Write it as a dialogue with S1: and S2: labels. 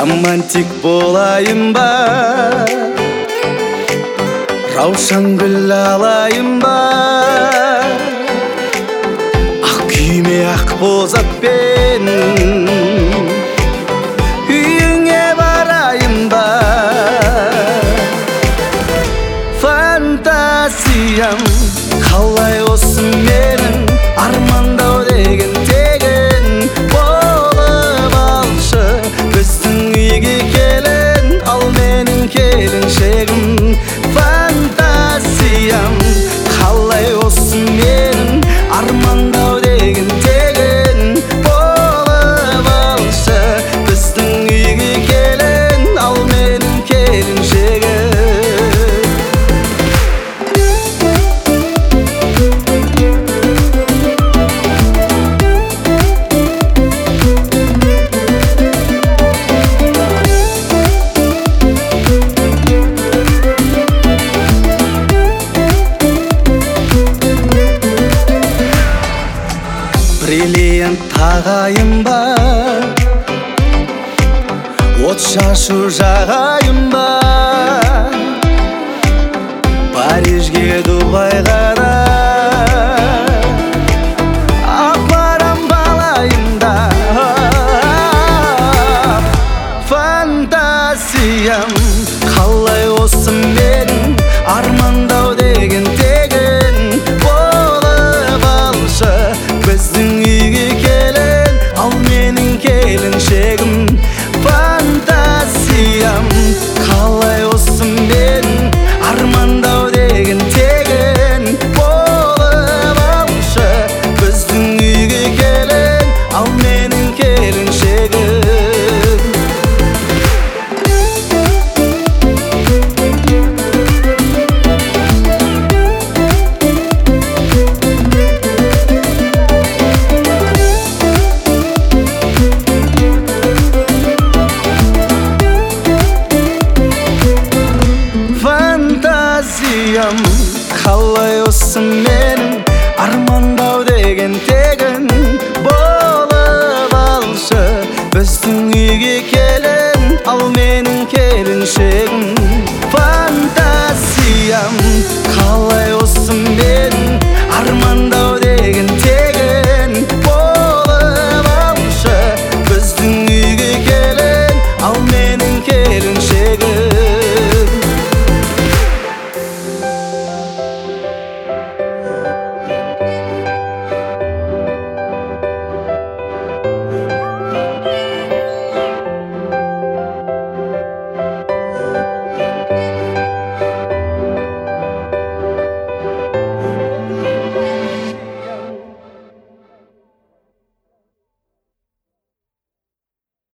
S1: Романтик болайын ба, раушан гүл алайын ба, ақ күйме ақ бозатпен үйіңе барайын ба. Фантазиям қалай осы менің, армандау деген тегін болып алшы. Біздің үйге келін, ал менің келіншегім. Фантазиям қалай осы менің, армандау деген тегін болып алшы. Біздің үйге келін, ал менің келіншегім. Бриллиант тағайын ба, от шашу жағайын ба, Парижге, Дубайға да апарам балайын да. Фантазиям қалай осы менің, армандау деген тегін болып алшы. Біздің үйге келін, ал менің келіншегім. Фантазиям қалай осы менің, армандау деген тегін болып алшы. Біздің үйге келін, ал менің келіншегім. Фантазиям қалай осы менің, армандау деген тегін болып алшы. Біздің үйге келін, ал менің келіншегім.